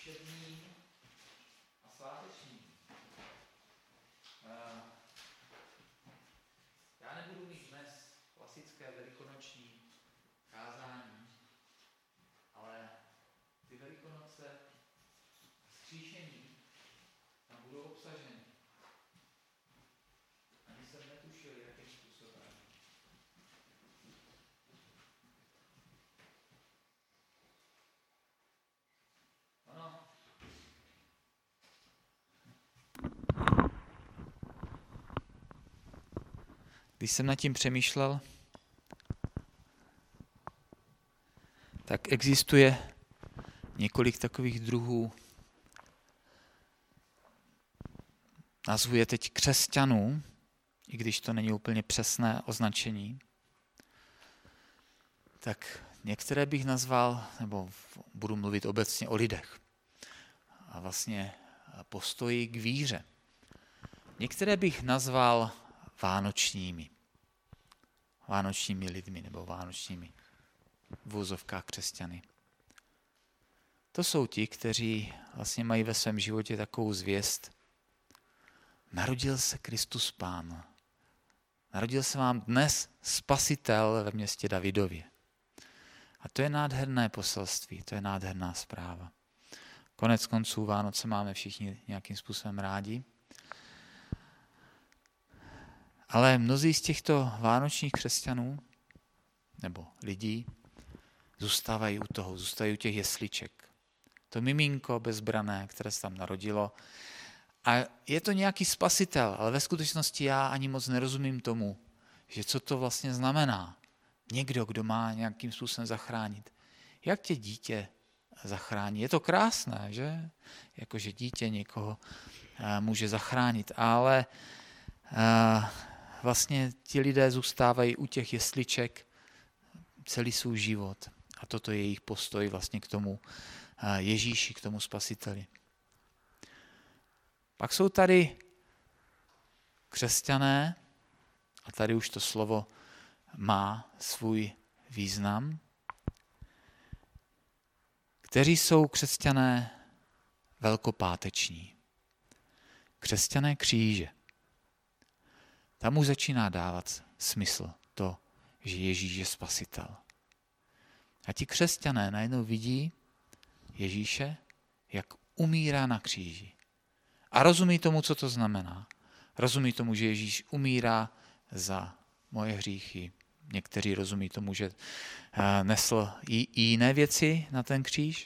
všedním a svátečním. Já nebudu mít dnes klasické velikonoční kázání, ale ty Velikonoce vzkříšení tam budou obsaženy. Ani jsem netušil, jakým způsobem. Ano. Když jsem nad tím přemýšlel, tak existuje několik takových druhů, nazvu je teď křesťanů, i když to není úplně přesné označení, tak některé bych nazval, nebo budu mluvit obecně o lidech, a vlastně postoji k víře. Některé bych nazval vánočními lidmi, nebo vánočními v uvozovkách křesťany. To jsou ti, kteří vlastně mají ve svém životě takovou zvěst. Narodil se Kristus Pán. Narodil se vám dnes Spasitel ve městě Davidově. A to je nádherné poselství, to je nádherná zpráva. Konec konců Vánoce máme všichni nějakým způsobem rádi. Ale mnozí z těchto vánočních křesťanů nebo lidí zůstávají u toho, zůstávají u těch jesliček. To miminko bezbrané, které se tam narodilo. A je to nějaký spasitel, ale ve skutečnosti já ani moc nerozumím tomu, že co to vlastně znamená. Někdo, kdo má nějakým způsobem zachránit. Jak tě dítě zachrání? Je to krásné, že? Jakože dítě někoho může zachránit, ale vlastně ti lidé zůstávají u těch jesliček celý svůj život. A toto je jejich postoj vlastně k tomu Ježíši, k tomu Spasiteli. Pak jsou tady křesťané, a tady už to slovo má svůj význam, kteří jsou křesťané velkopáteční. Křesťané kříže. Tam už začíná dávat smysl to, že Ježíš je Spasitel. A ti křesťané najednou vidí Ježíše, jak umírá na kříži. A rozumí tomu, co to znamená. Rozumí tomu, že Ježíš umírá za moje hříchy. Někteří rozumí tomu, že nesl i jiné věci na ten kříž.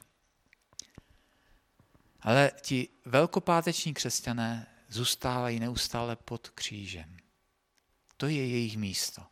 Ale ti velkopáteční křesťané zůstávají neustále pod křížem. To je jejich místo.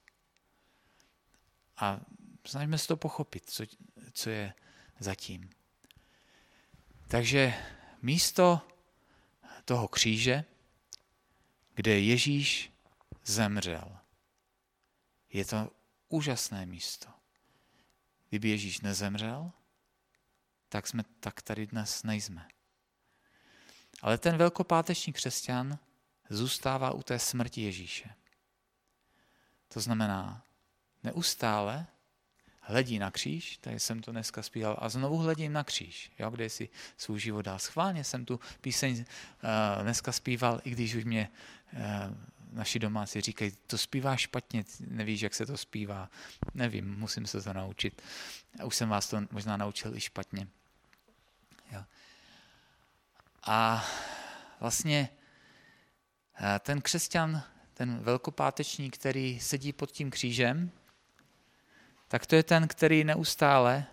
A snažíme se to pochopit, co je zatím. Takže místo toho kříže, kde Ježíš zemřel, je to úžasné místo. Kdyby Ježíš nezemřel, tak tady dnes nejsme. Ale ten velkopáteční křesťan zůstává u té smrti Ježíše. To znamená, neustále hledí na kříž, tady jsem to dneska zpíval, a znovu hledím na kříž, kde si svůj život dal. Schválně jsem tu píseň dneska zpíval, i když už mě naši domácí říkají, to zpíváš špatně, nevíš, jak se to zpívá. Nevím, musím se to naučit. Už jsem vás to možná naučil i špatně. Jo. A vlastně ten křesťan, ten velkopáteční, který sedí pod tím křížem, tak to je ten, který neustále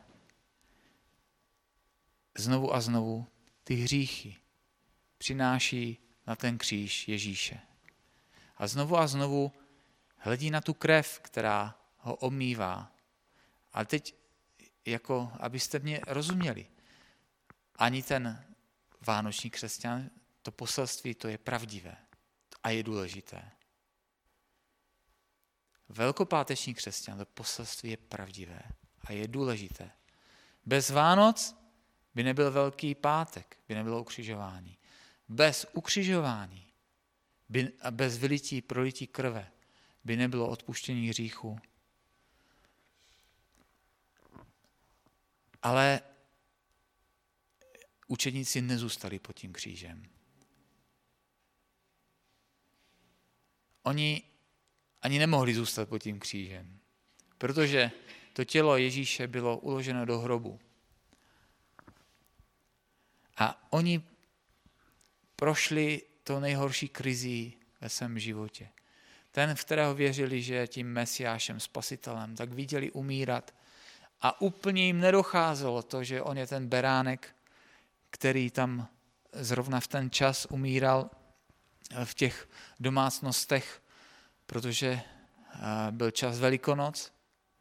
znovu a znovu ty hříchy přináší na ten kříž Ježíše. A znovu hledí na tu krev, která ho omývá. A teď, jako abyste mě rozuměli, ani ten vánoční křesťan, to poselství, to je pravdivé a je důležité. Velkopáteční křesťan, to poselství je pravdivé a je důležité. Bez Vánoc by nebyl Velký pátek, by nebylo ukřižování. Bez ukřižování a bez prolití krve by nebylo odpuštění hříchu. Ale učedníci nezůstali pod tím křížem. Oni ani nemohli zůstat pod tím křížem, protože to tělo Ježíše bylo uloženo do hrobu. A oni prošli tou nejhorší krizí ve svém životě. Ten, v kterého věřili, že je tím Mesiášem, spasitelem, tak viděli umírat a úplně jim nedocházelo to, že on je ten beránek, který tam zrovna v ten čas umíral v těch domácnostech, protože byl čas Velikonoc.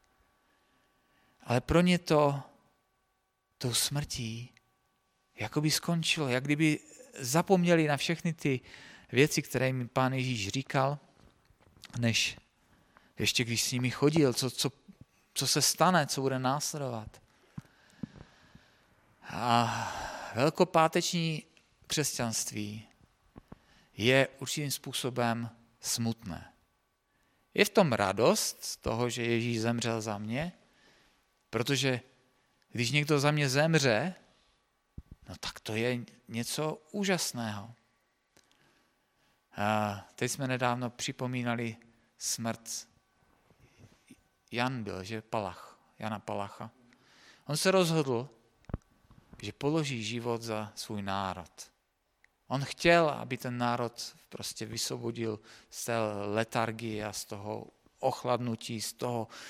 Ale pro ně to tou smrtí jakoby skončilo, jak kdyby zapomněli na všechny ty věci, které jim Pán Ježíš říkal, než ještě když s nimi chodil, co se stane, co bude následovat. A velkopáteční křesťanství je určitým způsobem smutné. Je v tom radost z toho, že Ježíš zemřel za mě, protože když někdo za mě zemře, no tak to je něco úžasného. A teď jsme nedávno připomínali smrt Jana Palacha. On se rozhodl, že položí život za svůj národ. On chtěl, aby ten národ prostě vysvobodil z té letargie a z toho ochladnutí, z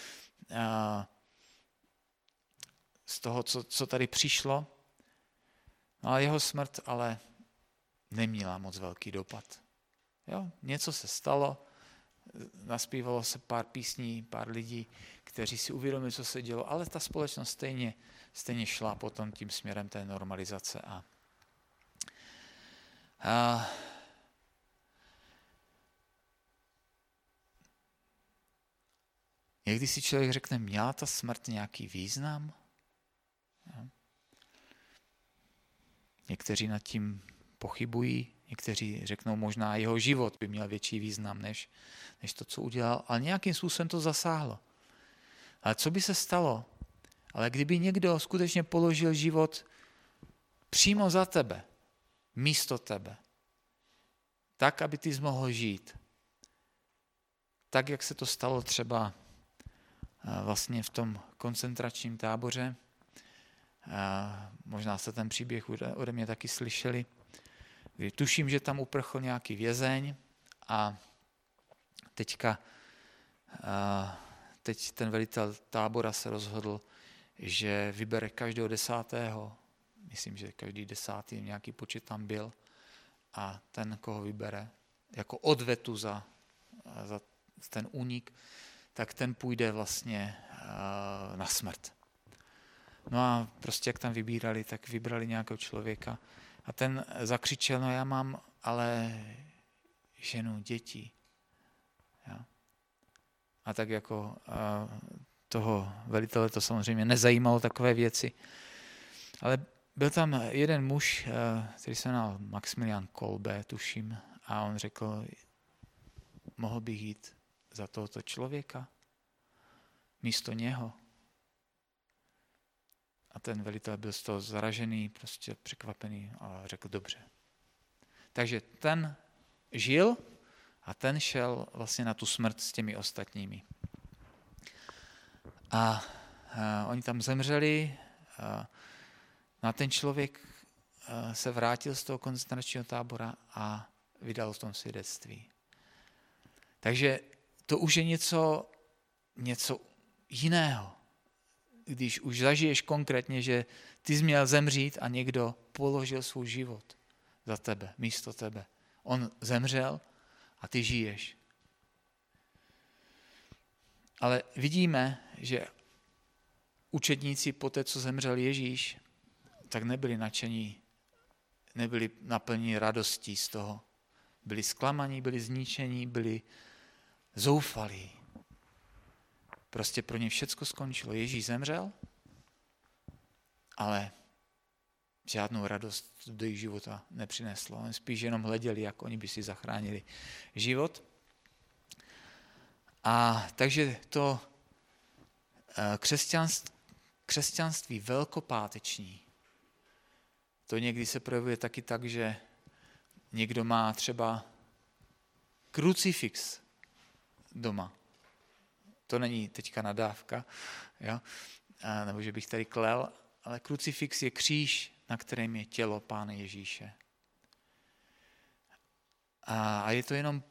toho, co tady přišlo. No a jeho smrt ale neměla moc velký dopad. Jo, něco se stalo, naspívalo se pár písní, pár lidí, kteří si uvědomili, co se dělo, ale ta společnost stejně šla potom tím směrem té normalizace. Někdy si člověk řekne, měla ta smrt nějaký význam? Jo. Někteří nad tím pochybují, někteří řeknou, možná jeho život by měl větší význam, než to, co udělal, ale nějakým způsobem to zasáhlo. Ale co by se stalo? Ale kdyby někdo skutečně položil život přímo za tebe, místo tebe, tak, aby ty jsi mohl žít. Tak, jak se to stalo třeba vlastně v tom koncentračním táboře. Možná jste ten příběh ode mě taky slyšeli. Tuším, že tam uprchl nějaký vězeň a teď ten velitel tábora se rozhodl, že vybere každého 10. Myslím, že každý 10. nějaký počet tam byl a ten, koho vybere jako odvetu za ten únik, tak ten půjde vlastně na smrt. No a prostě jak tam vybírali, tak vybrali nějakého člověka a ten zakřičel, no já mám ale ženu, děti. Jo. A tak jako toho velitele to samozřejmě nezajímalo takové věci. Ale byl tam jeden muž, který se jmenoval Maximilian Kolbe, tuším, a on řekl, mohl bych jít za tohoto člověka místo něho. A ten velitel byl z toho zaražený, prostě překvapený a řekl dobře. Takže ten žil a ten šel vlastně na tu smrt s těmi ostatními. A oni tam zemřeli a ten člověk se vrátil z toho koncentračního tábora a vydal v tom svědectví. Takže to už je něco jiného. Když už zažiješ konkrétně, že ty jsi měl zemřít a někdo položil svůj život za tebe, místo tebe. On zemřel a ty žiješ. Ale vidíme, že učedníci po té, co zemřel Ježíš, tak nebyli nadšení, nebyli naplněni radostí z toho. Byli zklamaní, byli zničení, byli zoufalí. Prostě pro ně všecko skončilo. Ježíš zemřel, ale žádnou radost do jejich života nepřineslo. Oni spíš jenom hleděli, jak oni by si zachránili život. A takže to křesťanství velkopáteční, To někdy se projevuje taky tak, že někdo má třeba krucifix doma. To není teďka nadávka, jo? Nebo že bych tady klel, ale krucifix je kříž, na kterém je tělo Pána Ježíše. A je to jenom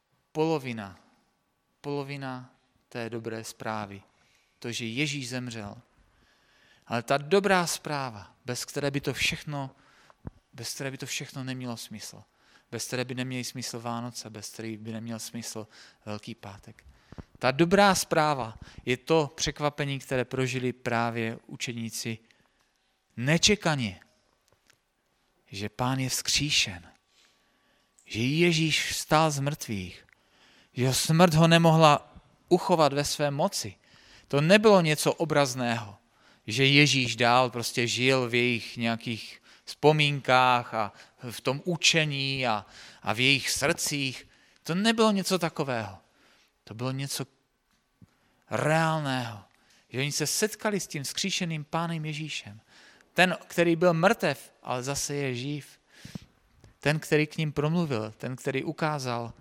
polovina té dobré zprávy. To, že Ježíš zemřel. Ale ta dobrá zpráva, bez které by to všechno nemělo smysl. Bez které by neměly smysl Vánoce, bez které by neměl smysl Velký pátek. Ta dobrá zpráva je to překvapení, které prožili právě učeníci nečekaně. Že Pán je vzkříšen. Že Ježíš vstal z mrtvých. Že smrt ho nemohla uchovat ve své moci. To nebylo něco obrazného. Že Ježíš dál prostě žil v jejich nějakých vzpomínkách a v tom učení a v jejich srdcích. To nebylo něco takového. To bylo něco reálného. Že oni se setkali s tím vzkříšeným Pánem Ježíšem. Ten, který byl mrtev, ale zase je živ. Ten, který k ním promluvil, ten, který ukázal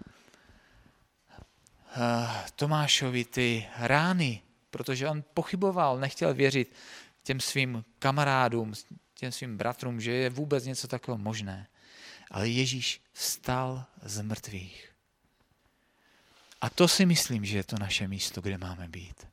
Tomášovi ty rány, protože on pochyboval, nechtěl věřit těm svým kamarádům, těm svým bratrům, že je vůbec něco takového možné. Ale Ježíš vstal z mrtvých. A to si myslím, že je to naše místo, kde máme být.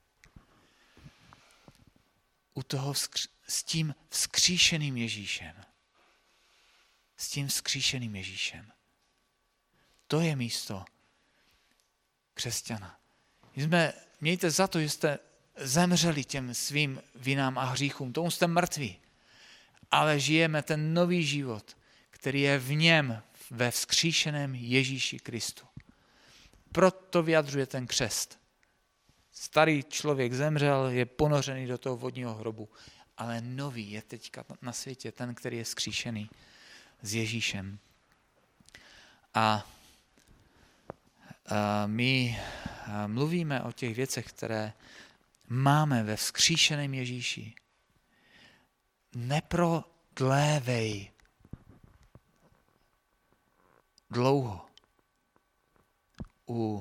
U toho s tím vzkříšeným Ježíšem. S tím vzkříšeným Ježíšem. To je místo křesťana. Mějte za to, že jste zemřeli těm svým vinám a hříchům. Tomu jste mrtví. Ale žijeme ten nový život, který je v něm, ve vzkříšeném Ježíši Kristu. Proto vyjadřuje ten křest. Starý člověk zemřel, je ponořený do toho vodního hrobu, ale nový je teďka na světě, ten, který je vzkříšený s Ježíšem. A my mluvíme o těch věcech, které máme ve vzkříšeném Ježíši. Neprodlévej dlouho u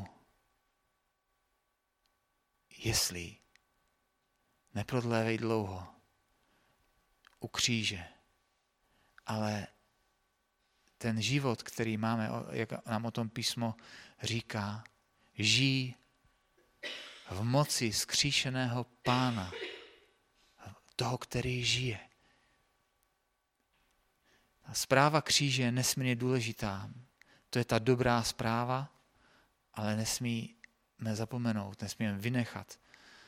jeslí. Neprodlévej dlouho u kříže. Ale ten život, který máme, jak nám o tom písmo říká, žij v moci vzkříšeného Pána, toho, který žije. A zpráva kříže je nesmírně důležitá. To je ta dobrá zpráva, ale nesmíme zapomenout, nesmíme vynechat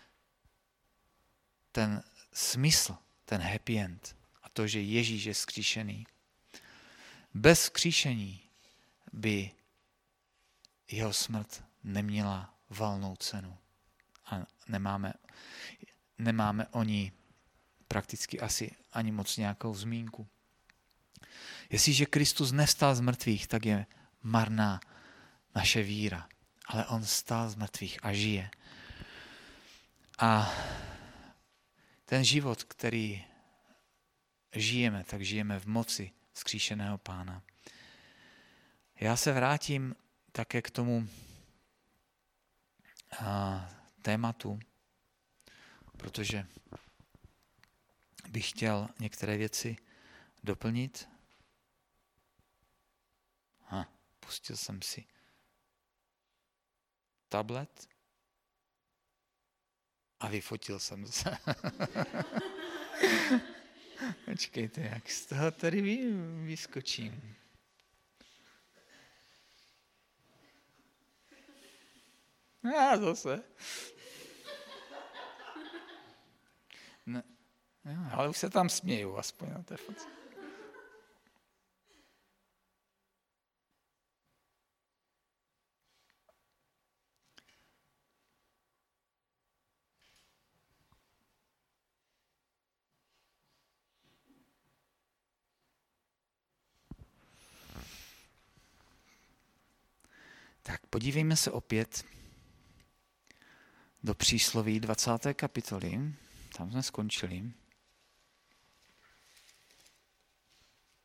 ten smysl, ten happy end a to, že Ježíš je vzkříšený. Bez vzkříšení by jeho smrt neměla valnou cenu. A nemáme o ní prakticky asi ani moc nějakou zmínku. Jestliže Kristus nevstal z mrtvých, tak je marná naše víra. Ale on vstal z mrtvých a žije. A ten život, který žijeme, tak žijeme v moci vzkříšeného Pána. Já se vrátím také k tomu tématu, protože bych chtěl některé věci doplnit. Pustil jsem si tablet a vyfotil jsem se. Počkejte, jak z toho tady vyskočím. Zase. Ne, ale už se tam směju, aspoň na té fotce. Tak podívejme se opět do přísloví 20. kapitoly. Tam jsme skončili.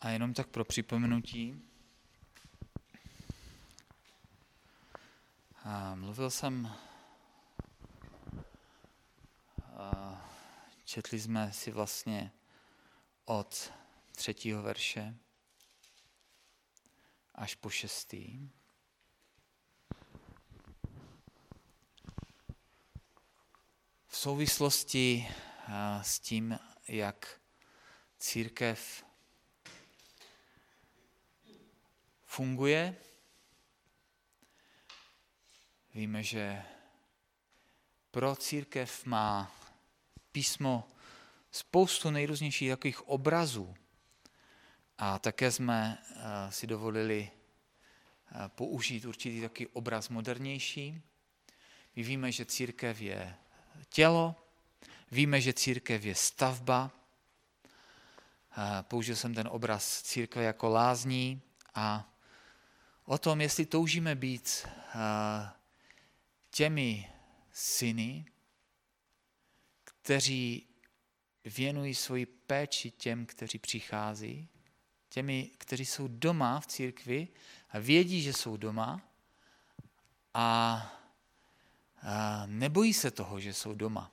A jenom tak pro připomenutí. Mluvil jsem, četli jsme si vlastně od 3. verše až po 6. V souvislosti s tím, jak církev funguje, víme, že pro církev má písmo spoustu nejrůznějších takových obrazů. A také jsme si dovolili použít určitý takový obraz modernější. My víme, že církev je tělo, víme, že církev je stavba. Použil jsem ten obraz církve jako lázní a o tom, jestli toužíme být těmi syny, kteří věnují svoji péči těm, kteří přichází, těmi, kteří jsou doma v církvi a vědí, že jsou doma a nebojí se toho, že jsou doma.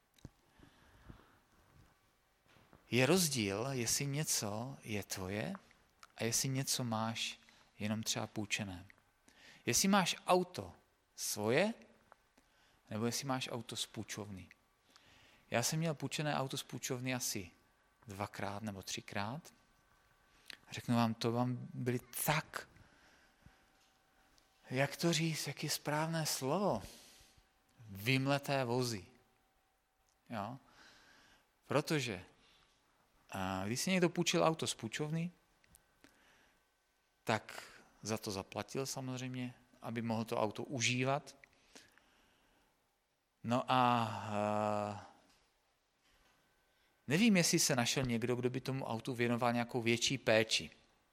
Je rozdíl, jestli něco je tvoje a jestli něco máš jenom třeba půjčené. Jestli máš auto svoje, nebo jestli máš auto z půjčovny. Já jsem měl půjčené auto z půjčovny asi 2krát nebo 3krát. Řeknu vám, to vám byly tak, jak to říct, jak je správné slovo, vymleté vozy. Jo? Protože když si někdo půjčil auto z půjčovny, tak za to zaplatil samozřejmě, aby mohl to auto užívat. No a nevím, jestli se našel někdo, kdo by tomu autu věnoval nějakou větší péči.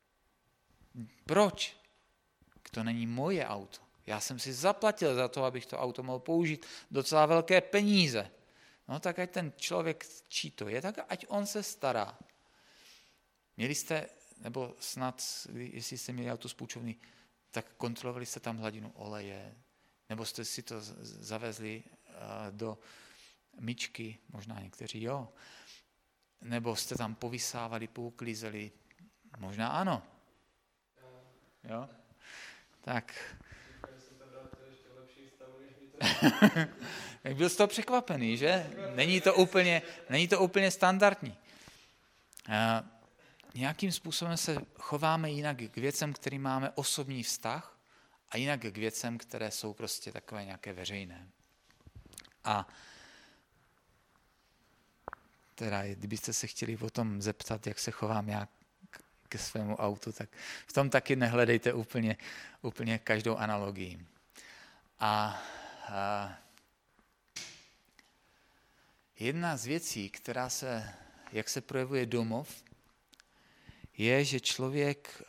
Proč? To není moje auto. Já jsem si zaplatil za to, abych to auto mohl použít docela velké peníze. No tak ať ten člověk, čí to je, tak ať on se stará. Měli jste, nebo snad, jestli jste měli auto z půjčovny, tak kontrolovali jste tam hladinu oleje, nebo jste si to zavezli do myčky, možná někteří jo, nebo jste tam povysávali, pouklízeli, možná ano. Jo? Tak. Byl jsi to překvapený, že? Není to úplně standardní. Nějakým způsobem se chováme jinak k věcem, kterým máme osobní vztah a jinak k věcem, které jsou prostě takové nějaké veřejné. A teda, kdybyste se chtěli o tom zeptat, jak se chovám já ke svému autu, tak v tom taky nehledejte úplně každou analogii. A jedna z věcí, jak se projevuje domov, je, že člověk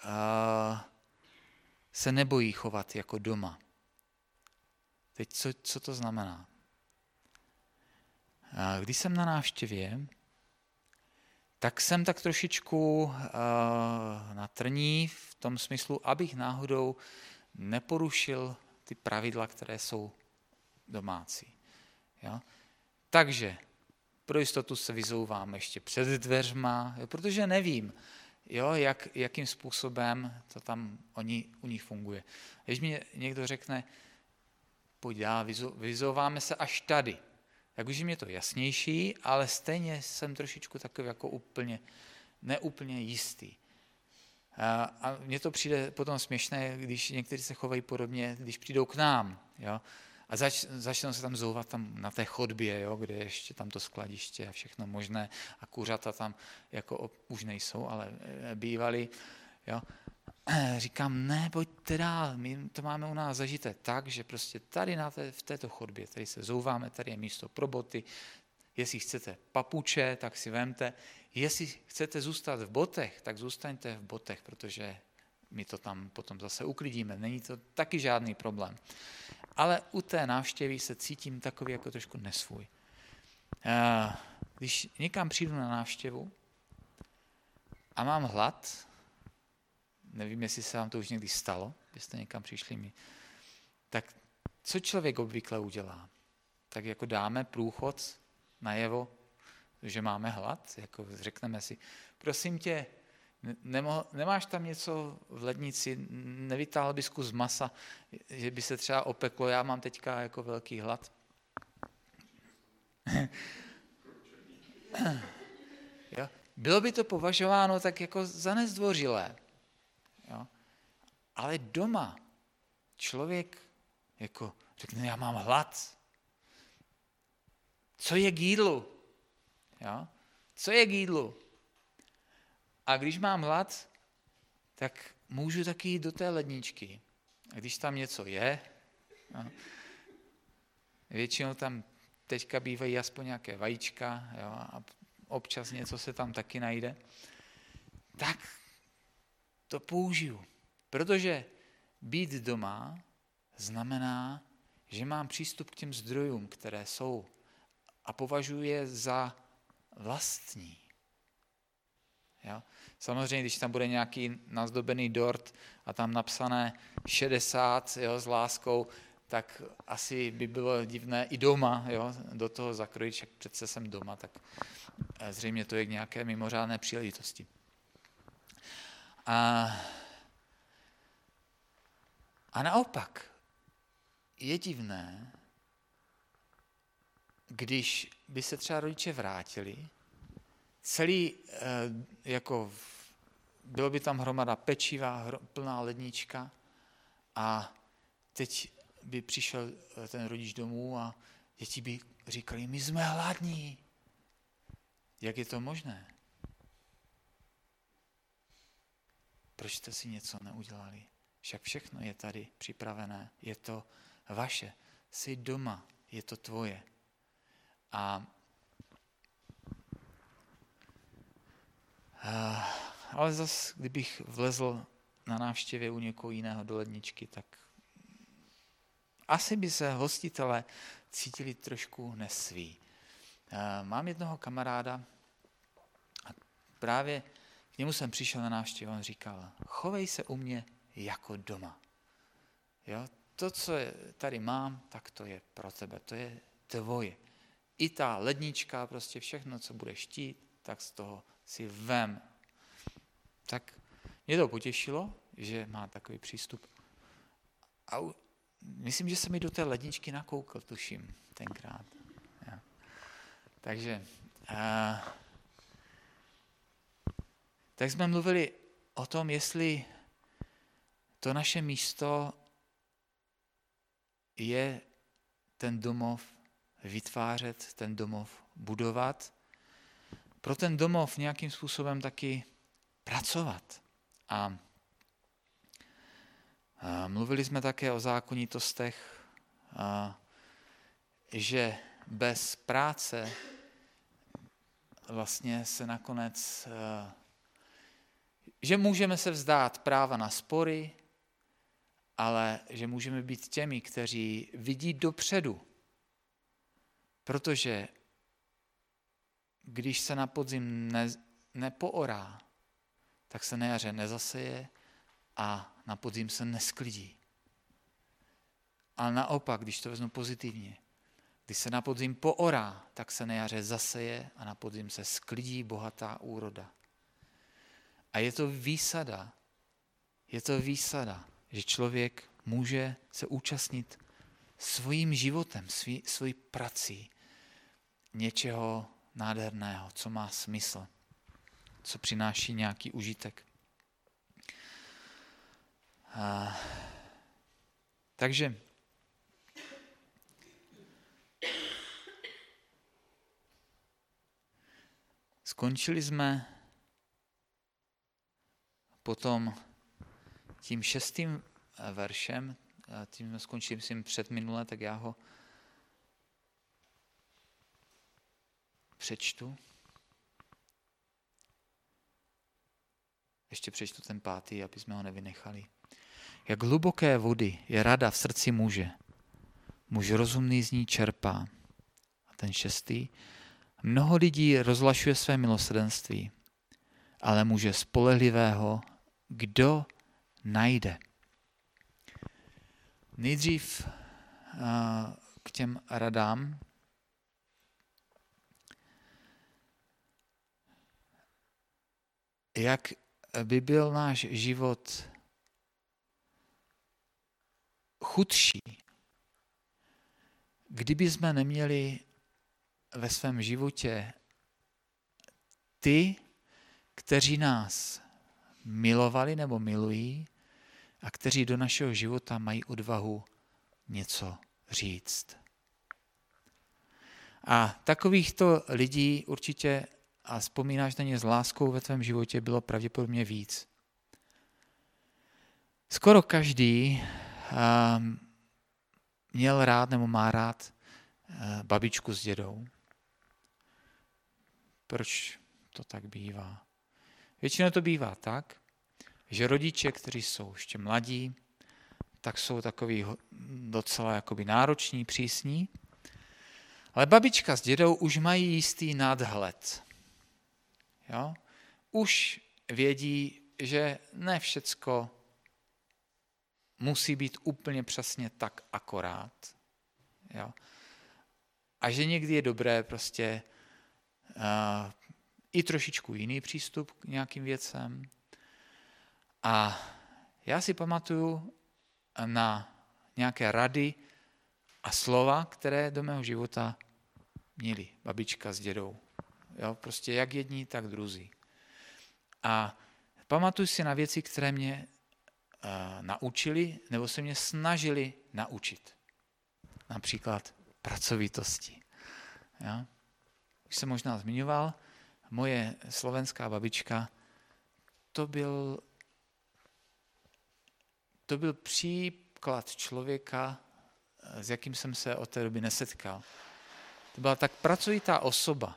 se nebojí chovat jako doma. Teď co to znamená? Když jsem na návštěvě, tak jsem tak trošičku na trní v tom smyslu, abych náhodou neporušil ty pravidla, které jsou domácí. Jo? Takže pro jistotu se vyzouvám ještě před dveřma, protože nevím, jo, jakým způsobem to tam u nich funguje. Když mi někdo řekne, pojď dál, vyzouváme se až tady, tak už je to jasnější, ale stejně jsem trošičku takový jako neúplně jistý. A mně to přijde potom směšné, když někteří se chovají podobně, když přijdou k nám. Jo? A začnou se tam zouvat tam na té chodbě, jo? Kde ještě tam to skladiště a všechno možné a kuřata tam jako už nejsou, ale bývaly. Jo? Říkám, ne, pojďte dál, my to máme u nás zažité tak, že prostě tady v této chodbě, tady se zouváme, tady je místo pro boty, jestli chcete papuče, tak si vemte, jestli chcete zůstat v botech, tak zůstaňte v botech, protože my to tam potom zase uklidíme, není to taky žádný problém. Ale u té návštěvy se cítím takový jako trošku nesvůj. Když někam přijdu na návštěvu a mám hlad, nevím, jestli se vám to už někdy stalo, byste někam přišli, tak co člověk obvykle udělá? Tak jako dáme průchod najevo, že máme hlad, jako řekneme si, prosím tě, nemáš tam něco v lednici, nevytáhl bys kus masa, že by se třeba opeklo, já mám teďka jako velký hlad. Jo? Bylo by to považováno tak jako za nezdvořilé. Jo? Ale doma člověk jako řekne, já mám hlad. Co je k jídlu? Jo? Co je k jídlu? A když mám hlad, tak můžu taky jít do té ledničky. A když tam něco je, jo, většinou tam teďka bývají aspoň nějaké vajíčka, jo, a občas něco se tam taky najde, tak to použiju. Protože být doma znamená, že mám přístup k těm zdrojům, které jsou, a považuji je za vlastní. Jo? Samozřejmě, když tam bude nějaký nazdobený dort a tam napsané 60, jo, s láskou, tak asi by bylo divné i doma, jo, do toho zakrojit, jak přece jsem doma, tak zřejmě to je k nějaké mimořádné příležitosti. A naopak je divné, když by se třeba rodiče vrátili, celý, jako bylo by tam hromada pečiva, plná lednička a teď by přišel ten rodič domů a děti by říkali, my jsme hladní. Jak je to možné? Proč jste si něco neudělali? Však všechno je tady připravené, je to vaše. Jsi doma, je to tvoje. Ale zas, kdybych vlezl na návštěvě u někoho jiného do ledničky, tak asi by se hostitelé cítili trošku nesví. Mám jednoho kamaráda a právě k němu jsem přišel na návštěvu a on říkal, chovej se u mě jako doma. Jo? To, co tady mám, tak to je pro tebe, to je tvoje. I ta lednička, prostě všechno, co budeš chtít, tak z toho si vem. Tak mě to potěšilo, že má takový přístup. A myslím, že jsem mi do té ledničky nakoukl, tuším, tenkrát. Ja. Takže tak jsme mluvili o tom, jestli to naše místo je ten domov vytvářet, ten domov budovat, pro ten domov nějakým způsobem taky pracovat. A mluvili jsme také o zákonitostech, že bez práce vlastně se nakonec, že můžeme se vzdát práva na spory, ale že můžeme být těmi, kteří vidí dopředu. Protože když se na podzim nepoorá, tak se na jaře nezaseje a na podzim se nesklidí. Ale naopak, když to vezmu pozitivně, když se na podzim poorá, tak se na jaře zaseje a na podzim se sklidí bohatá úroda. A je to výsada, že člověk může se účastnit svým životem, svojí prací něčeho nádherného, co má smysl, co přináší nějaký užitek. Takže skončili jsme potom tím 6. veršem, tím jsme skončili, myslím, předminule, tak já ho přečtu. Ještě přečtu ten 5., aby jsme ho nevynechali. Jak hluboké vody je rada v srdci muže. Muž rozumný z ní čerpá. A ten 6. Mnoho lidí rozlašuje své milosrdenství, ale muže spolehlivého, kdo najde. Nejdřív k těm radám. Jak by byl náš život chudší, kdyby jsme neměli ve svém životě ty, kteří nás milovali nebo milují a kteří do našeho života mají odvahu něco říct. A takovýchto lidí určitě, a vzpomínáš na ně s láskou ve tvém životě, bylo pravděpodobně víc. Skoro každý měl rád nebo má rád babičku s dědou. Proč to tak bývá? Většinou to bývá tak, že rodiče, kteří jsou ještě mladí, tak jsou takový docela jakoby nároční, přísní, ale babička s dědou už mají jistý nadhled. Jo? Už vědí, že ne všecko musí být úplně přesně tak akorát. Jo? A že někdy je dobré prostě i trošičku jiný přístup k nějakým věcem. A já si pamatuju na nějaké rady a slova, které do mého života měli babička s dědou. Jo? Prostě jak jedni, tak druzí. A pamatuju si na věci, které mě naučili nebo se mě snažili naučit. Například pracovitosti. Ja? Už jsem možná zmiňoval, moje slovenská babička, to byl příklad člověka, s jakým jsem se od té doby nesetkal. To byla tak pracovitá osoba,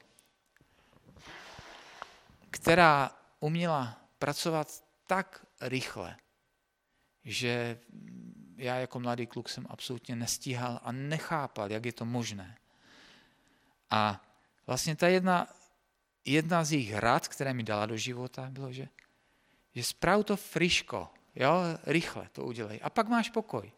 která uměla pracovat tak rychle, že já jako mladý kluk jsem absolutně nestíhal a nechápal, jak je to možné. A vlastně ta jedna z jejich rad, které mi dala do života, bylo, že sprav to friško, jo, rychle to udělej a pak máš pokoj.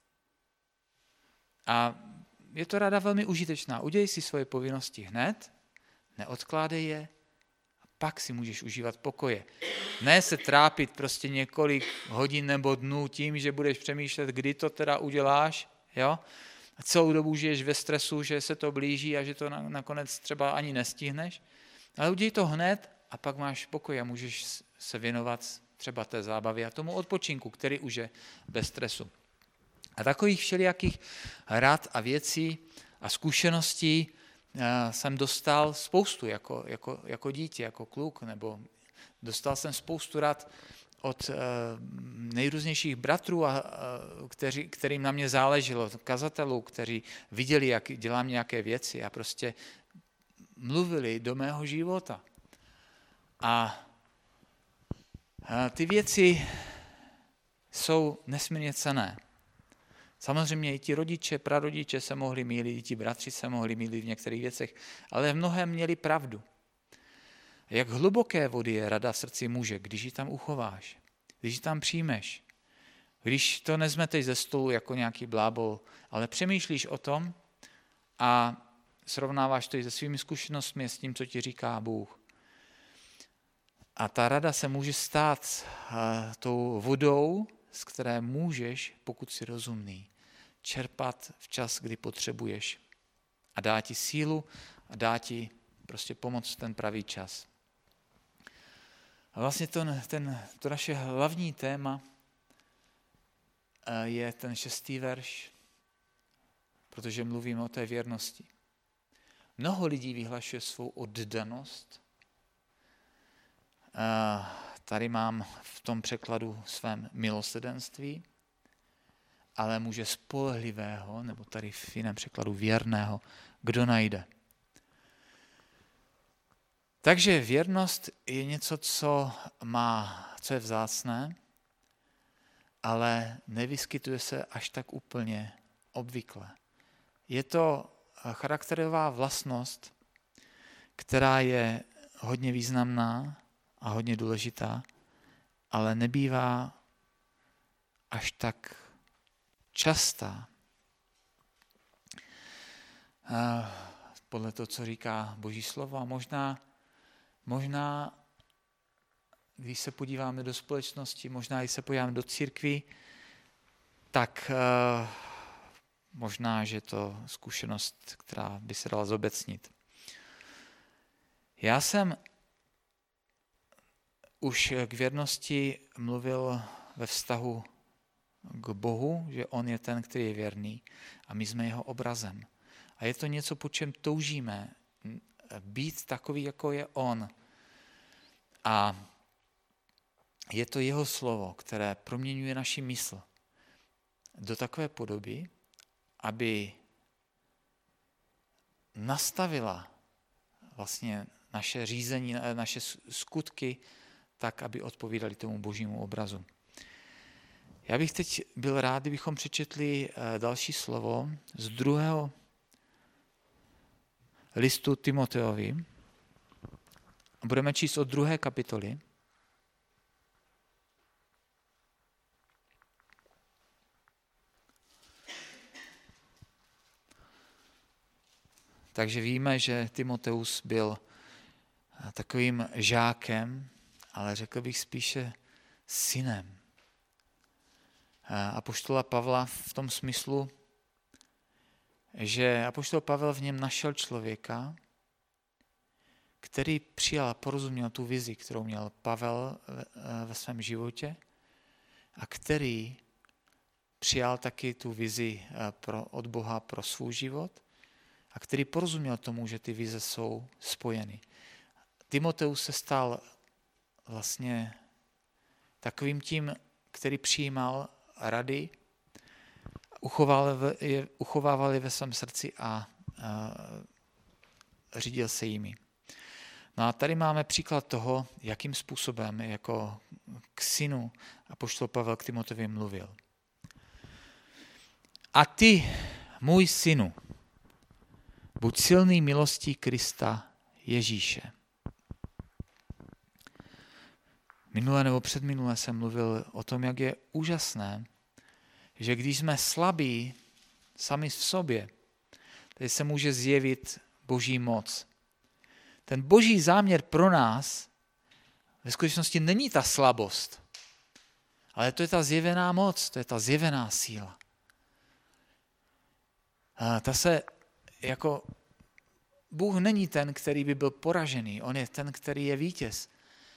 A je to rada velmi užitečná. Udělej si svoje povinnosti hned, neodkládej je a pak si můžeš užívat pokoje. Ne se trápit prostě několik hodin nebo dnů tím, že budeš přemýšlet, kdy to teda uděláš, jo? A celou dobu žiješ ve stresu, že se to blíží a že to nakonec třeba ani nestihneš. Ale udělej to hned a pak máš pokoj a můžeš se věnovat třeba té zábavě a tomu odpočinku, který už je bez stresu. A takových všelijakých rad a věcí a zkušeností jsem dostal spoustu jako dítě, jako kluk, nebo dostal jsem spoustu rad od nejrůznějších bratrů, kterým na mě záleželo, kazatelů, kteří viděli, jak dělám nějaké věci a prostě mluvili do mého života. A ty věci jsou nesmírně cenné. Samozřejmě i ti rodiče, prarodiče se mohli mýlit, i ti bratři se mohli mýlit v některých věcech, ale v mnohém měli pravdu. Jak hluboké vody je rada v srdci muže, když ji tam uchováš, když ji tam přijmeš, když to nezmeteš ze stolu jako nějaký blábol, ale přemýšlíš o tom a srovnáváš to i se svými zkušenostmi, s tím, co ti říká Bůh. A ta rada se může stát tou vodou, z které můžeš, pokud jsi rozumný, čerpat v čas, kdy potřebuješ. A dá ti sílu a dá ti prostě pomoc v ten pravý čas. A vlastně to naše hlavní téma je ten 6. verš, protože mluvíme o té věrnosti. Mnoho lidí vyhlašuje svou oddanost. Tady mám v tom překladu svém milosrdenství, ale muže spolehlivého, nebo tady v jiném překladu věrného, kdo najde. Takže věrnost je něco, co je vzácné, ale nevyskytuje se až tak úplně obvykle. Je to charakterová vlastnost, která je hodně významná a hodně důležitá, ale nebývá až tak častá. Podle toho, co říká Boží slovo. A možná, když se podíváme do společnosti, možná, když se podíváme do církví, tak možná, že to zkušenost, která by se dala zobecnit. Já jsem už k věrnosti mluvil ve vztahu k Bohu, že on je ten, který je věrný a my jsme jeho obrazem. A je to něco, po čem toužíme, být takový, jako je on. A je to jeho slovo, které proměňuje naši mysl do takové podoby, aby nastavila vlastně naše řízení, naše skutky tak, aby odpovídali tomu božímu obrazu. Já bych teď byl rád, kdybychom přečetli další slovo z 2. listu Timoteovi. Budeme číst od 2. kapitoly. Takže víme, že Timoteus byl takovým žákem, ale řekl bych spíše synem apoštola Pavla v tom smyslu, že apoštol Pavel v něm našel člověka, který přijal a porozuměl tu vizi, kterou měl Pavel ve svém životě a který přijal taky tu vizi od Boha pro svůj život a který porozuměl tomu, že ty vize jsou spojeny. Timoteus se stal vlastně takovým tím, který přijímal rady, uchovával je ve svém srdci a řídil se jimi. No a tady máme příklad toho, jakým způsobem jako k synu apoštol Pavel k Timoteovi mluvil. A ty, můj synu, buď silný milostí Krista Ježíše. Minule nebo předminule jsem mluvil o tom, jak je úžasné, že když jsme slabí sami v sobě, tady se může zjevit boží moc. Ten boží záměr pro nás ve skutečnosti není ta slabost, ale to je ta zjevená moc, to je ta zjevená síla. Ta se jako Bůh není ten, který by byl poražený, on je ten, který je vítěz.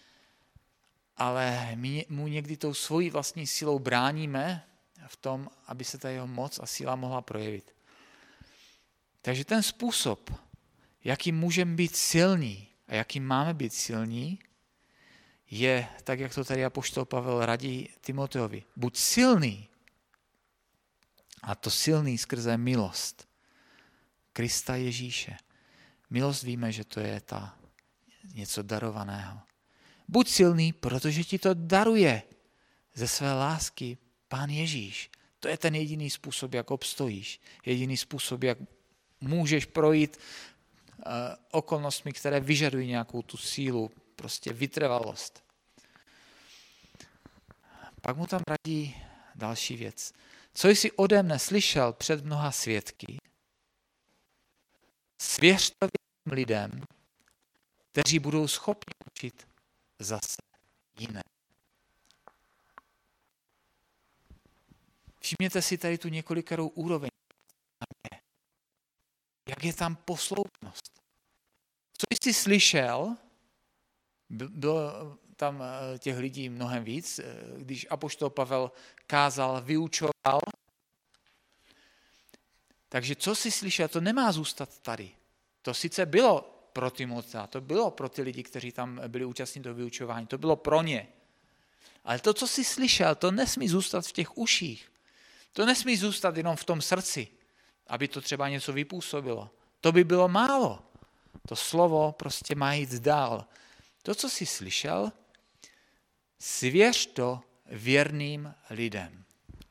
Ale my mu někdy tou svojí vlastní silou bráníme v tom, aby se ta jeho moc a síla mohla projevit. Takže ten způsob, jakým můžeme být silní a jakým máme být silní, je tak, jak to tady apoštol Pavel radí Timoteovi. Buď silný, a to silný skrze milost Krista Ježíše. Milost víme, že to je něco darovaného. Buď silný, protože ti to daruje ze své lásky Pán Ježíš. To je ten jediný způsob, jak obstojíš. Jediný způsob, jak můžeš projít okolnostmi, které vyžadují nějakou tu sílu, prostě vytrvalost. Pak mu tam radí další věc. Co jsi ode mne slyšel před mnoha svědky, svěř to lidem, kteří budou schopni učit zase jiné. Všimněte si tady tu několikerou úroveň. Jak je tam posloupnost. Co jsi slyšel, bylo tam těch lidí mnohem víc, když apoštol Pavel kázal, vyučoval. Takže co jsi slyšel, to nemá zůstat tady. To sice bylo pro Timotea, to bylo pro ty lidi, kteří tam byli účastní toho vyučování, to bylo pro ně. Ale to, co jsi slyšel, to nesmí zůstat v těch uších. To nesmí zůstat jenom v tom srdci, aby to třeba něco vypůsobilo. To by bylo málo. To slovo prostě má jít dál. To, co jsi slyšel, svěř to věrným lidem.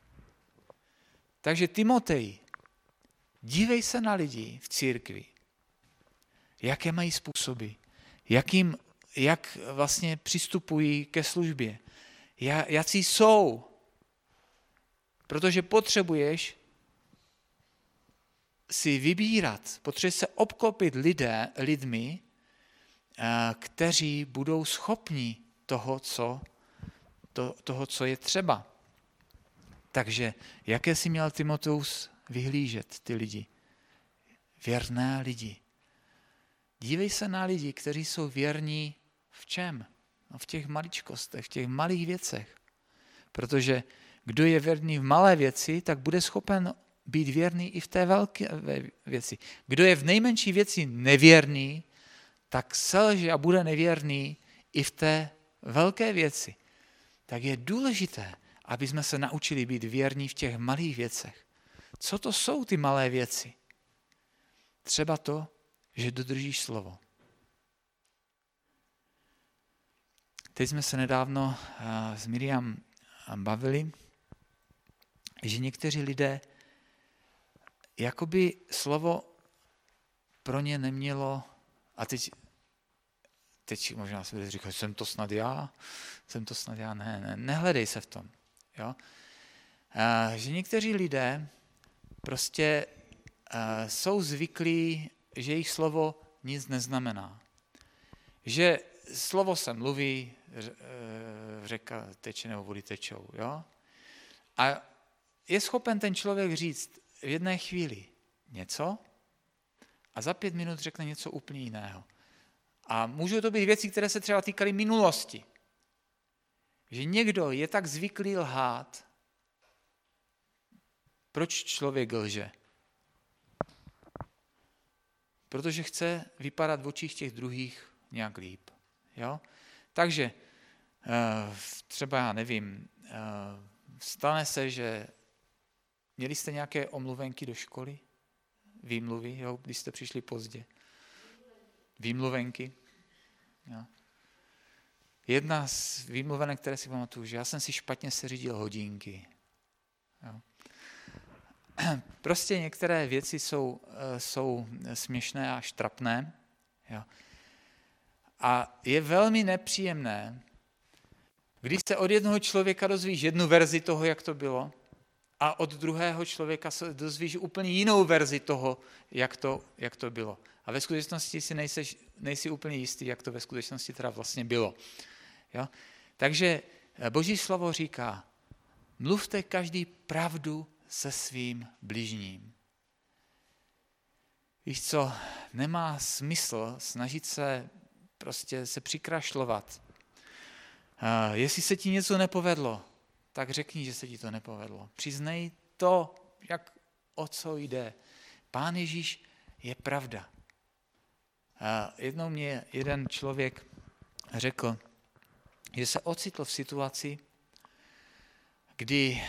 Takže Timotej, dívej se na lidi v církvi, jaké mají způsoby, jak vlastně přistupují ke službě, jací jsou. Protože potřebuješ si vybírat, potřebuješ se obklopit lidmi, kteří budou schopni toho, co je třeba. Takže jaké si měl Timoteus vyhlížet ty lidi? Věrné lidi. Dívej se na lidi, kteří jsou věrní v čem? No v těch maličkostech, v těch malých věcech. Protože kdo je věrný v malé věci, tak bude schopen být věrný i v té velké věci. Kdo je v nejmenší věci nevěrný, tak selže a bude nevěrný i v té velké věci. Tak je důležité, aby jsme se naučili být věrní v těch malých věcech. Co to jsou ty malé věci? Třeba to, že dodržíš slovo. Teď jsme se nedávno s Miriam bavili, že někteří lidé jakoby slovo pro ně nemělo, a teď možná si bude říkat, jsem to snad já, ne, nehledej se v tom. Jo? Že někteří lidé prostě jsou zvyklí, že jejich slovo nic neznamená. Že slovo se mluví, řeka teče nebo vody tečou. Jo? A je schopen ten člověk říct v jedné chvíli něco a za 5 minut řekne něco úplně jiného. A můžou to být věci, které se třeba týkaly minulosti. Že někdo je tak zvyklý lhát. Proč člověk lže? Protože chce vypadat v očích těch druhých nějak líp. Jo? Takže třeba, já nevím, stane se, že měli jste nějaké omluvenky do školy? Výmluvy, jo, když jste přišli pozdě. Výmluvenky. Jo. Jedna z výmluvenek, které si pamatuju, že já jsem si špatně seřídil hodinky. Jo. Prostě některé věci jsou směšné a štrapné. Jo. A je velmi nepříjemné, když se od jednoho člověka dozvíš jednu verzi toho, jak to bylo, a od druhého člověka se dozvíš úplně jinou verzi toho, jak to bylo. A ve skutečnosti si nejsi úplně jistý, jak to ve skutečnosti teda vlastně bylo. Jo? Takže Boží slovo říká, mluvte každý pravdu se svým bližním. Víš co, nemá smysl snažit se prostě se přikrašlovat. Jestli se ti něco nepovedlo, tak řekni, že se ti to nepovedlo. Přiznej to, o co jde. Pán Ježíš je pravda. Jednou mě jeden člověk řekl, že se ocitl v situaci, kdy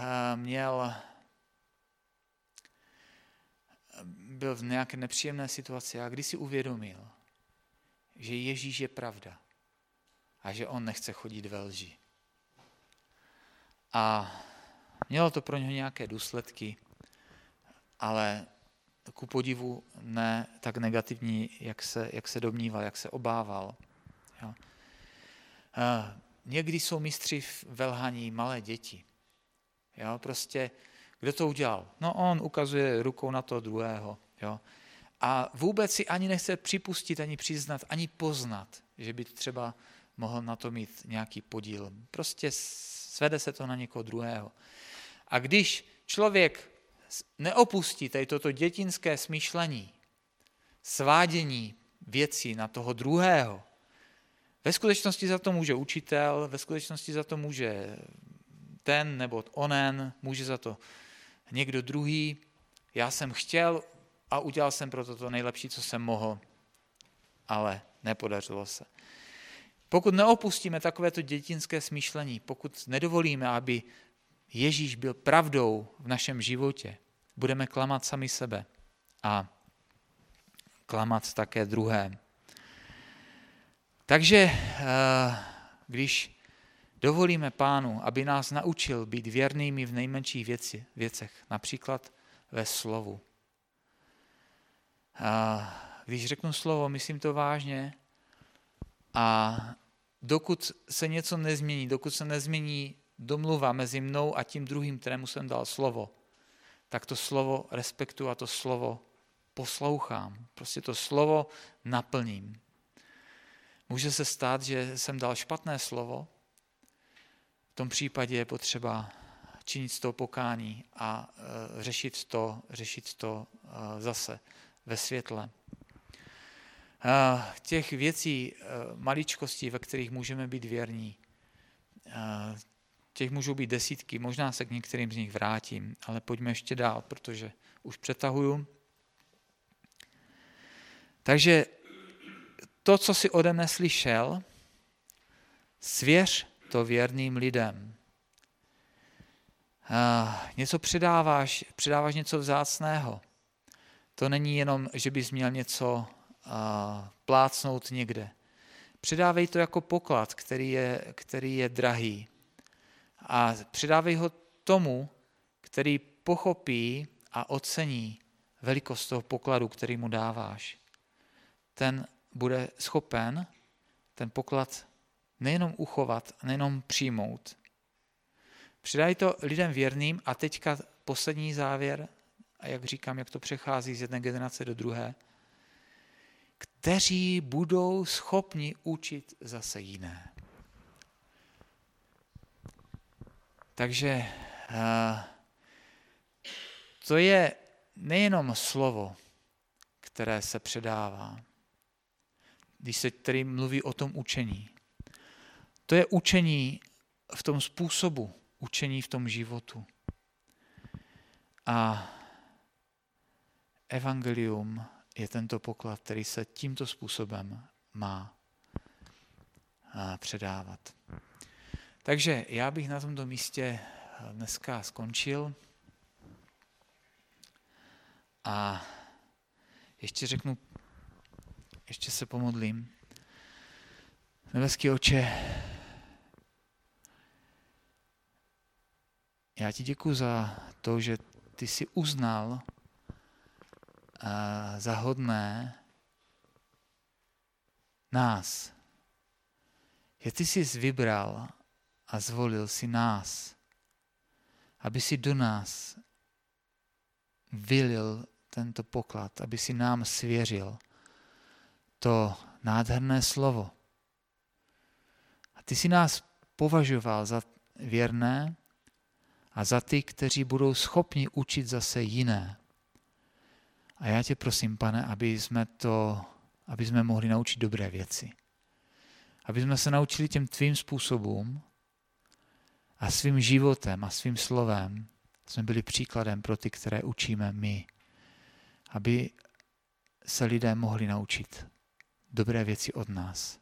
byl v nějaké nepříjemné situaci a kdy si uvědomil, že Ježíš je pravda a že on nechce chodit ve lži. A mělo to pro něho nějaké důsledky, ale ku podivu ne tak negativní, jak se domníval, jak se obával. Jo. Někdy jsou mistři ve lhaní malé děti. Jo, prostě, kdo to udělal? No on ukazuje rukou na toho druhého. Jo. A vůbec si ani nechce připustit, ani přiznat, ani poznat, že by třeba mohl na to mít nějaký podíl. Prostě svede se to na někoho druhého. A když člověk neopustí toto dětinské smýšlení, svádění věcí na toho druhého, ve skutečnosti za to může učitel, ve skutečnosti za to může ten nebo onen, může za to někdo druhý. Já jsem chtěl a udělal jsem proto to nejlepší, co jsem mohl, ale nepodařilo se. Pokud neopustíme takovéto dětinské smýšlení, pokud nedovolíme, aby Ježíš byl pravdou v našem životě, budeme klamat sami sebe a klamat také druhé. Takže když dovolíme Pánu, aby nás naučil být věrnými v nejmenších věcech, například ve slovu. Když řeknu slovo, myslím to vážně a dokud se něco nezmění, dokud se nezmění domluva mezi mnou a tím druhým, kterému jsem dal slovo, tak to slovo respektuju a to slovo poslouchám. Prostě to slovo naplním. Může se stát, že jsem dal špatné slovo, v tom případě je potřeba činit z toho pokání a řešit to zase ve světle. Těch věcí, maličkostí, ve kterých můžeme být věrní, těch můžou být desítky, možná se k některým z nich vrátím, ale pojďme ještě dál, protože už přetahuju. Takže to, co jsi ode mne slyšel, svěř to věrným lidem. Něco předáváš něco vzácného. To není jenom, že bys měl něco plácnout někde. Předávej to jako poklad, který je drahý. A předávej ho tomu, který pochopí a ocení velikost toho pokladu, který mu dáváš. Ten bude schopen ten poklad nejenom uchovat, nejenom přijmout. Předaj to lidem věrným a teďka poslední závěr, a jak říkám, jak to přechází z jedné generace do druhé, kteří budou schopni učit zase jiné. Takže to je nejenom slovo, které se předává, když se tedy mluví o tom učení. To je učení v tom způsobu, učení v tom životu. A evangelium je tento poklad, který se tímto způsobem má předávat. Takže já bych na tomto místě dneska skončil a ještě se pomodlím. Nebeský Otče, já ti děkuji za to, že ty jsi uznal za hodné nás. Že ty jsi vybral a zvolil si nás, aby si do nás vylil tento poklad, aby si nám svěřil to nádherné slovo. A ty jsi nás považoval za věrné a za ty, kteří budou schopni učit zase jiné. A já tě prosím, Pane, aby jsme mohli naučit dobré věci. Aby jsme se naučili těm tvým způsobům a svým životem a svým slovem jsme byli příkladem pro ty, které učíme my. Aby se lidé mohli naučit dobré věci od nás.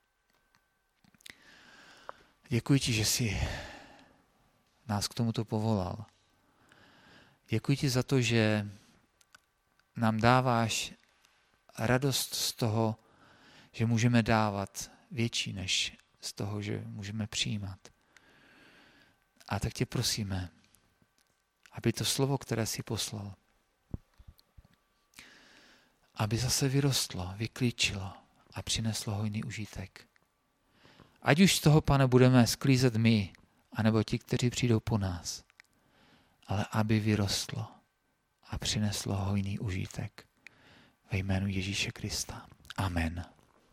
Děkuji ti, že jsi nás k tomuto povolal. Děkuji ti za to, že nám dáváš radost z toho, že můžeme dávat větší než z toho, že můžeme přijímat. A tak tě prosíme, aby to slovo, které jsi poslal, aby zase vyrostlo, vyklíčilo a přineslo hojný užitek. Ať už z toho, Pane, budeme sklízet my, anebo ti, kteří přijdou po nás, ale aby vyrostlo a přineslo hojný užitek. Ve jménu Ježíše Krista. Amen.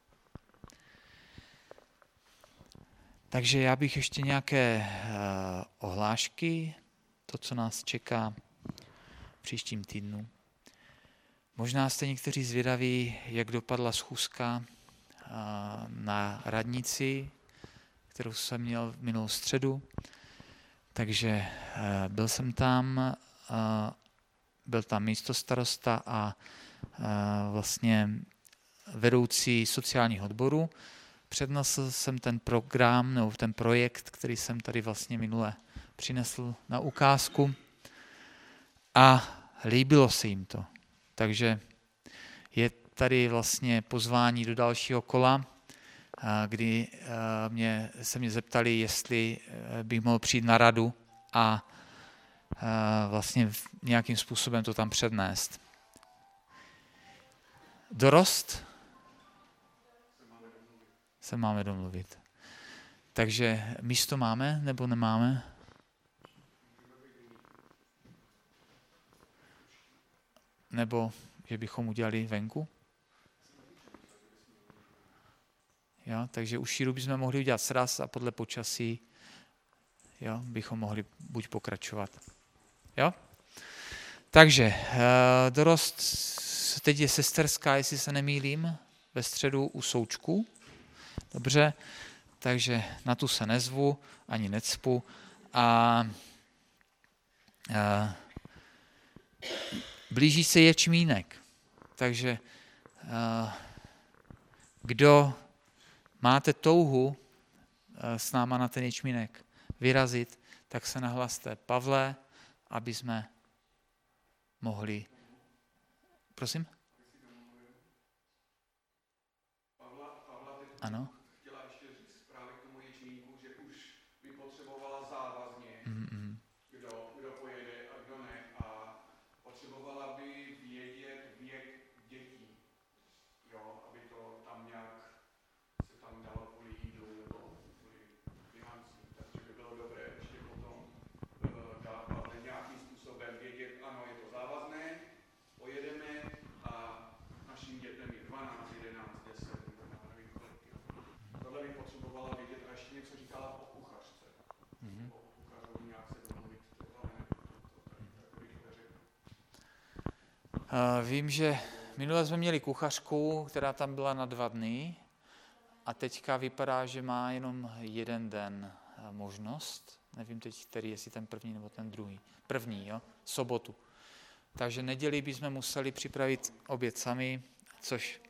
Takže já bych ještě nějaké ohlášky, to, co nás čeká v příštím týdnu. Možná jste někteří zvědaví, jak dopadla schůzka na radnici, kterou jsem měl v minulou středu. Takže byl jsem tam, byl tam místostarosta a vlastně vedoucí sociálních odborů. Přednesl jsem ten program nebo ten projekt, který jsem tady vlastně minule přinesl na ukázku a líbilo se jim to. Takže je tady vlastně pozvání do dalšího kola, kdy se mě zeptali, jestli bych mohl přijít na radu a vlastně nějakým způsobem to tam přednést. Dorost? Se máme domluvit. Takže místo máme nebo nemáme? Nebo že bychom udělali venku? Jo, takže u šíru bychom mohli udělat sraz a podle počasí bychom mohli buď pokračovat. Jo? Takže dorost, teď je sesterská, jestli se nemýlím, ve středu u Součku. Dobře, takže na tu se nezvu, ani necpu. A blíží se ječmínek. Takže kdo máte touhu s náma na ten ječmínek vyrazit, tak se nahlaste Pavle, aby jsme mohli... Prosím? Pavla ano. chtěla ještě říct právě k tomu ječmínku, že už by potřebovala závazně, kdo pojede a kdo ne. A potřebovala by vědět věk dětí, aby to tam nějak se tam dalo kvůli jídlu nebo kvůli financím. Takže by bylo dobré ještě potom dát Pavle nějakým způsobem vědět, ano, je to závazné, pojedeme a našim dětem je 12, 11, 10, nevím kolik. Tohle by potřebovala vědět a ještě něco říkala o kuchařce. O kuchařovi nějak se domluvit, ale Vím, že minule jsme měli kuchařku, která tam byla na 2 dny a teďka vypadá, že má jenom 1 den možnost. Nevím teď, který, jestli ten první nebo ten druhý. První, sobotu. Takže neděli bychom museli připravit oběd sami, což...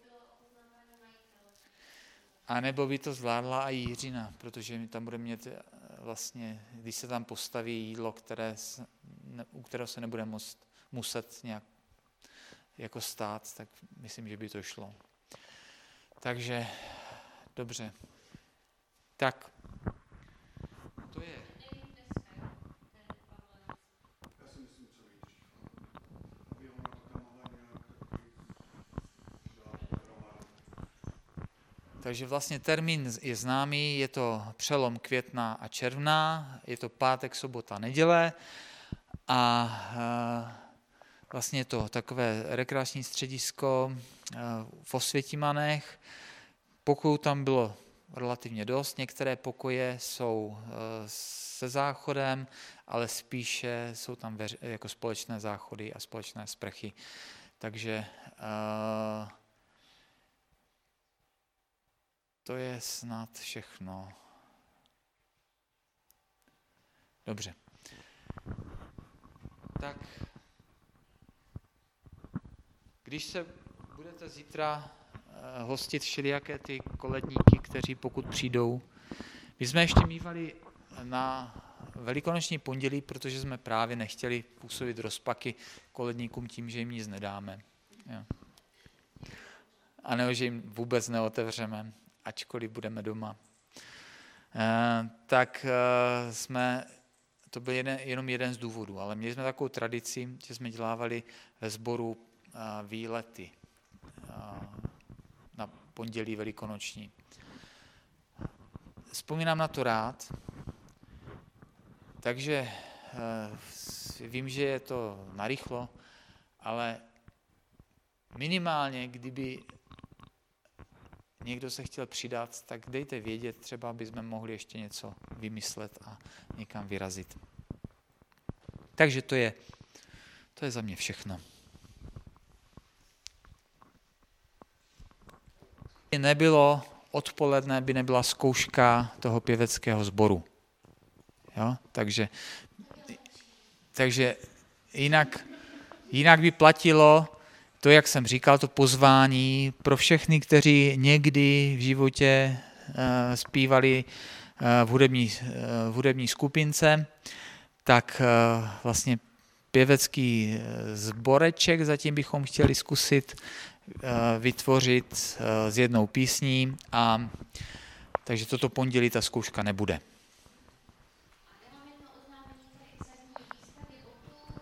A nebo by to zvládla i Jiřina, protože tam bude mít vlastně, když se tam postaví jídlo, u kterého se nebude muset nějak jako stát, tak myslím, že by to šlo. Takže, dobře. Tak, to je... já si myslím, co víš. Aby ona to tam mohla nějak Takže vlastně termín je známý, je to přelom května a června, je to pátek, sobota, neděle a vlastně je to takové rekreační středisko v Osvětimanech. Pokojů tam bylo relativně dost, některé pokoje jsou se záchodem, ale spíše jsou tam jako společné záchody a společné sprchy. Takže to je snad všechno. Dobře. Tak, když se budete zítra hostit všelijaké ty koledníky, kteří pokud přijdou. My jsme ještě mívali na Velikonoční pondělí, protože jsme právě nechtěli působit rozpaky koledníkům tím, že jim nic nedáme. Jo. A nebo že jim vůbec neotevřeme, ačkoliv budeme doma. To byl jenom jeden z důvodů, ale měli jsme takovou tradici, že jsme dělávali ve sboru výlety na pondělí velikonoční. Vzpomínám na to rád, takže vím, že je to narychlo, ale minimálně, kdyby někdo se chtěl přidat, tak dejte vědět, třeba aby jsme mohli ještě něco vymyslet a někam vyrazit. Takže to je za mě všechno. Nebylo odpoledne, by nebyla zkouška toho pěveckého sboru. Jo? Takže jinak by platilo to, jak jsem říkal, to pozvání pro všechny, kteří někdy v životě zpívali v hudební skupince, tak vlastně pěvecký sboreček zatím bychom chtěli zkusit vytvořit s jednou písní, takže toto pondělí ta zkouška nebude.